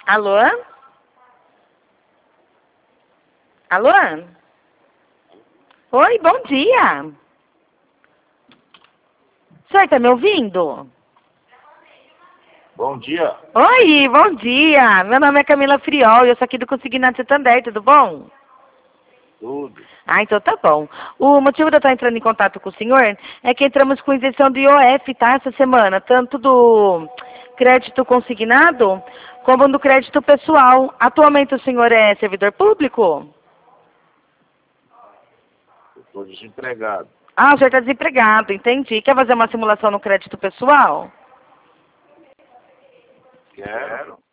Alô? Alô? Oi, bom dia. O senhor está me ouvindo? Bom dia. Oi, bom dia. Meu nome é Camila Friol e eu sou aqui do Consignado Santander, tudo bom? Tudo. Ah, então tá bom. O motivo de eu estar entrando em contato com o senhor é que entramos com isenção do IOF, tá, essa semana, tanto do crédito consignado como do crédito pessoal. Atualmente o senhor é servidor público? Eu estou desempregado. Ah, o senhor está desempregado, entendi. Quer fazer uma simulação no crédito pessoal? Quero.